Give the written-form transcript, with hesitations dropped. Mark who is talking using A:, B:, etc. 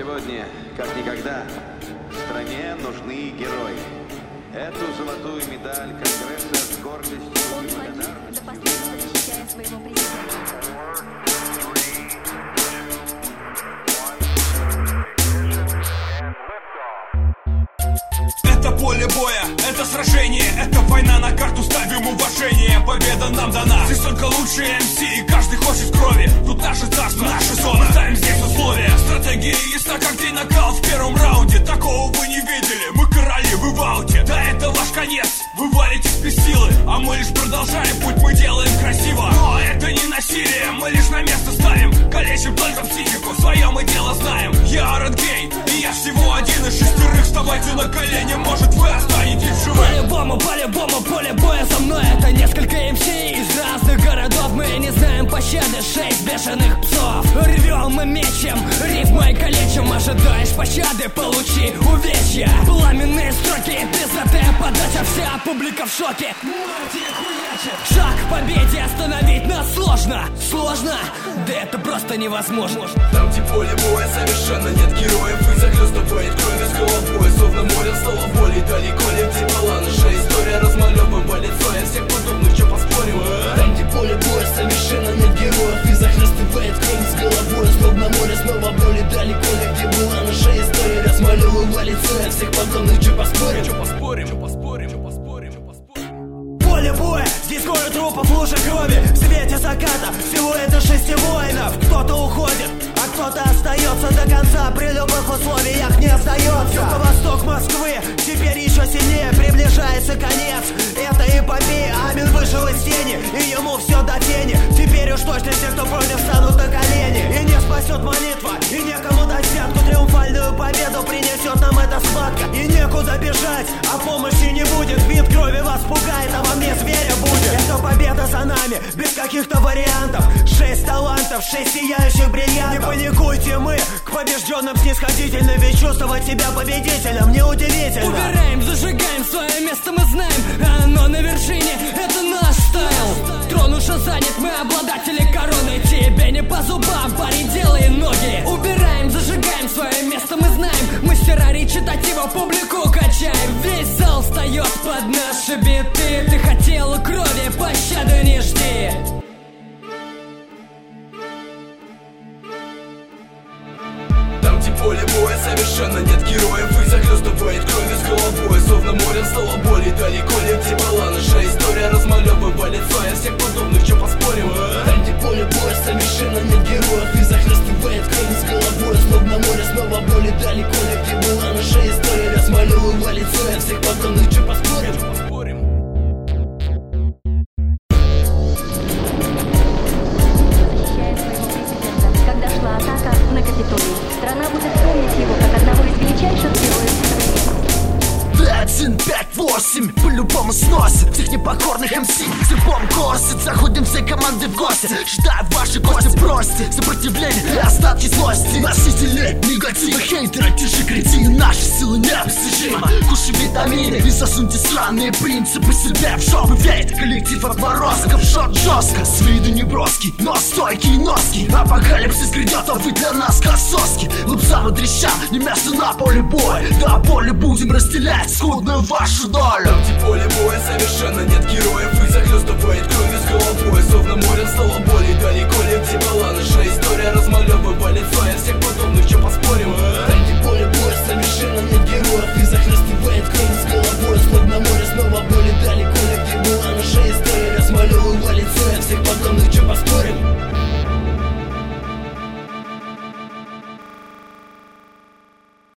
A: Сегодня, как никогда, стране нужны герои. Эту золотую медаль Конгресса с гордостью и благодарностью.
B: До последнего защищая своего президента.
C: Это поле боя, это сражение, это война, на карту ставим уважение. Победа нам дана, здесь только лучшие МС, и каждый хочет крови. Тут наше царство, наша зона, ставим здесь условия. Стратегия ясна, как день, накал в первом раунде. Такого вы не видели, мы короли, вы в ауте. Да, это ваш конец, вы валитесь без силы, а мы лишь продолжаем путь, мы делаем красиво. Но это не насилие, мы лишь на место ставим. Калечим только психику, свое мы дело знаем. Я Арен Гей, и я всего один из шестерых. Вставайте на колени, может вы останетесь живы.
D: По-любому, поле боя со мной. Это несколько МС из разных городов. Мы не знаем пощады, 6 бешеных псов. Рвем мы мечем, рифмой калечим. Ожидаешь пощады, получи увечья. Пламенные строки, без АТ подача, вся публика в шоке. Шаг к победе, остановить нас сложно. Сложно? Да это просто невозможно.
C: Там, где поле боя, совершенно нет героев. И захлестывает кровью с головой, словно море стало боли. Далеко ли, где была наша история, размалевывая лицо. Я всех подобных, что поспорим?
E: Там, где поле боя, совершенно нет героев. И захлестывает кровью с головой, словно море снова боли. Далеко ли, где была наша история, размалевывая лицо. Я всех подобных, что поспорим?
C: Что поспорим? Что поспорим? Что поспорим? Что поспорим?
D: Поле боя, здесь горы трупов, лужи крови. В свете заката всего это 6 воинов. Кто-то уходит, а кто-то остается до конца. При любых условиях не остается. Юго-восток Москвы теперь еще сильнее приближается конец. Это эпопея, Амин вышел из тени, и ему все до тени. Теперь уж точно все, кто против, станут на колени. И не спасет молитва, и некому дать взятку. Триумфальную победу принесет нам эта схватка. И некуда бежать, а помощи не будет. Вид крови вас пугает, а во мне зверя будет. Это победа за нами, без каких-то вариантов. 6 талантов, 6 сияющих бриллиантов. Не паникуйте, мы к побежденным снисходительны. Ведь чувствовать себя победителем неудивительно. Убираем, зажигаем, свое место мы знаем. Оно на вершине, это наш стайл. Трон уже занят, мы обладатели короны. Тебе не по зубам, парень, делай ноги. Убираем, зажигаем, свое место мы знаем. Мастера речитатива, публику качаем. Весь зал встает под наши биты. Ты хотела крови, пощады не жди.
C: Там, где поле боя, совершенно нет героев. И захлестывает кровью с головой, словно морем стало боли. Далеко ли, где была наша история, размалевывая лицо. Я всех подобных, что поспорим?
E: Там, где поле боя, совершенно нет героев. И захлестывает кровью с головой, словно море снова боли. Далеко ли, где была наша история, размалевывая лицо. Я всех подобных, что поспорим?
B: Когда шла атака на Капитолий, страна будет помнить его как одного из величайших героев страны.
E: 1, 5, 8, по-любому сносит всех непокорных МС. В любом косит, заходим все команды в гости. Ждаю ваши гости, бросьте сопротивление и остатки злости. Носители негатива, хейтеры, тише кретины. Наши силы непостижимы. Кушай витамины и засуньте странные принципы себе в жопу. Веет коллектив отморозков, шот жестко. С виду не броский, но стойкий и носки. Апокалипсис грядет, а вы для нас как соски. Лупцам и дрищам, не место на поле боя. Да поле будем разделять скудную вашу долю.
C: Там, где поле боя, совершенно нет героев. И захлестывает кровью с головой, словно море стало